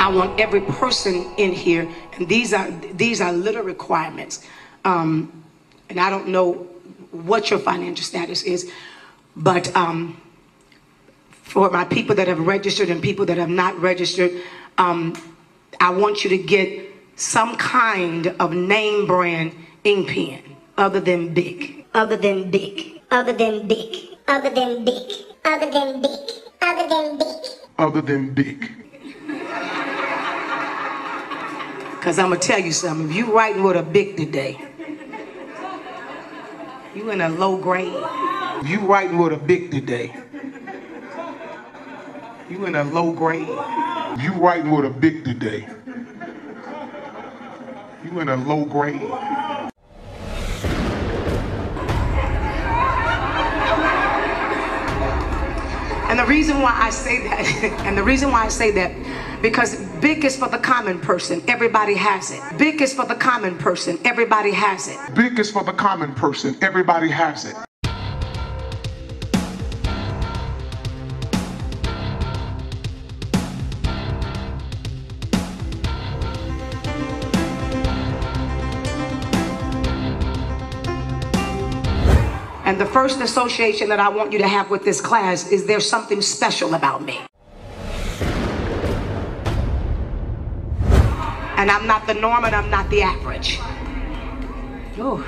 I want every person in here, and these are little requirements. And I don't know what your financial status is, but for my people that have registered and people that have not registered, I want you to get some kind of name brand ink pen other than Bic. Other than Bic. Other than Bic. Other than Bic. Other than Bic. Other than Bic. Other than Bic. Because I'm going to tell you something. If you writing with a Bic today, you in a low grade. If you writing with a Bic today, you in a low grade. If you writing with a Bic today, you in a low grade. And the reason why I say that, because Bic is for the common person, everybody has it. Bic is for the common person, everybody has it. Bic is for the common person, everybody has it. And the first association that I want you to have with this class is there's something special about me. And I'm not the norm and I'm not the average. Oh.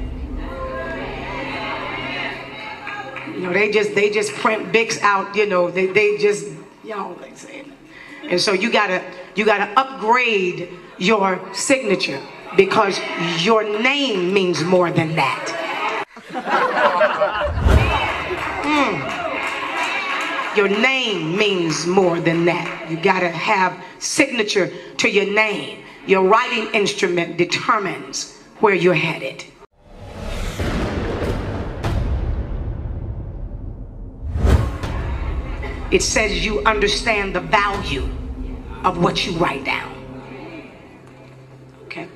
You know, they just print Bics out, you know, they just, you know what I'm saying. And so you gotta upgrade your signature because your name means more than that. Your name means more than that. You gotta have signature to your name. Your writing instrument determines where you're headed. It says you understand the value of what you write down. Okay?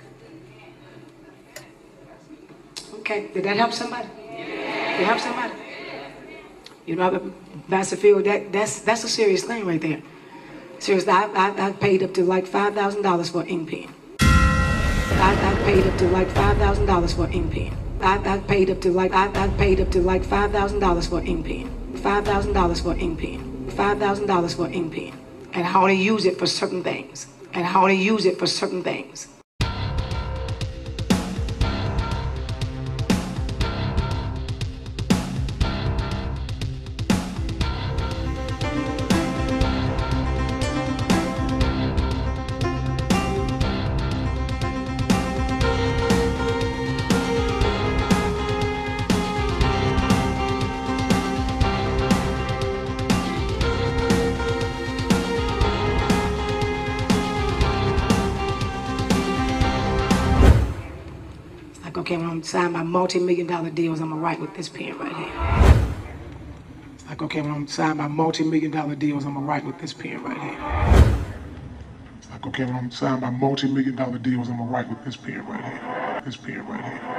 Okay, did that help somebody? Did it help somebody? You know, Pastor Phil, that's a serious thing right there. Seriously, I paid up to like $5,000 for an ink pen. I paid up to like $5,000 for an ink pen. I paid up to like $5,000 for an ink pen. $5,000 for an ink pen. $5,000 for an ink pen. And I only use it for certain things. Okay, when I'm signing my multi-million-dollar deals, I'm gonna write with this pen right here. It's like, okay, when I'm signing my multi-million-dollar deals, I'm gonna write with this pen right here. It's like, okay, when I'm signing my multi-million-dollar deals, I'm gonna write with this pen right here. This pen right here.